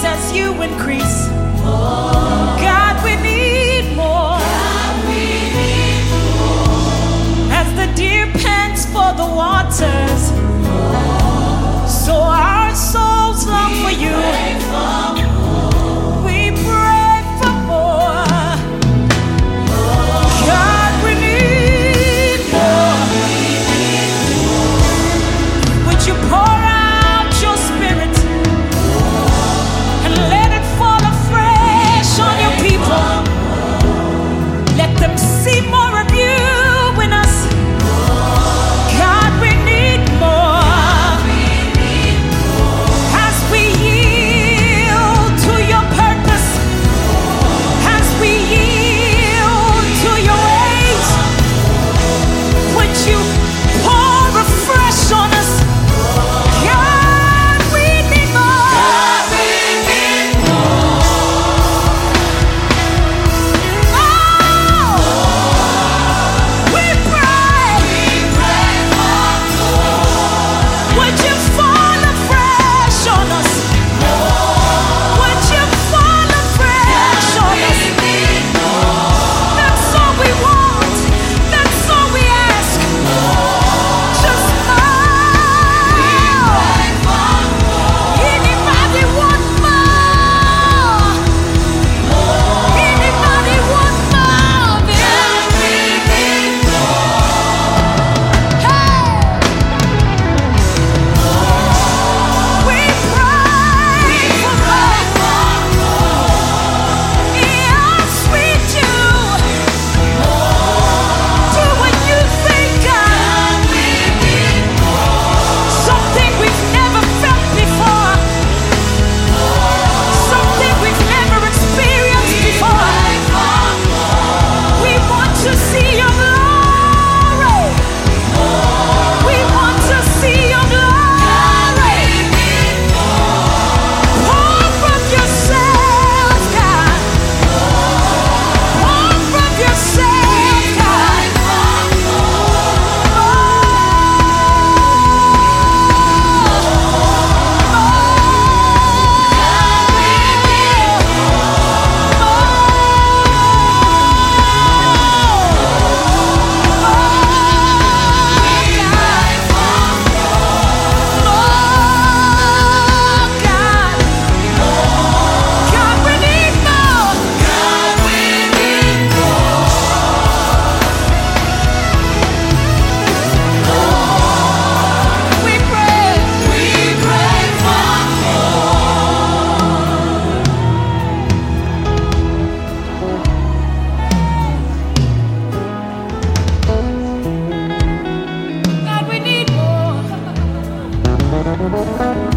as you increase. God, we need more. As the deer pants for the waters, so our souls long for you. We pray for more. God, we need more. Would you pour out your spirit and let it fall afresh on your people? Let them see more of you in us. God, we need more. As we yield to your purpose, as we yield to your ways, would you pour afresh on us? God, we need more. Oh, we pray. Would you fall afresh on us? Would you fall afresh on us? That's all we want. That's all we ask. Just more. Anybody want more? Anybody want more? We pray for more. Yes, we do. Do what you think, God. Something we've never felt before. Something we've never experienced before. We want to see your glory. We want to see your glory. Pour from yourself, God. Pour from yourself, God. God, we need more. We pray. God, we need more.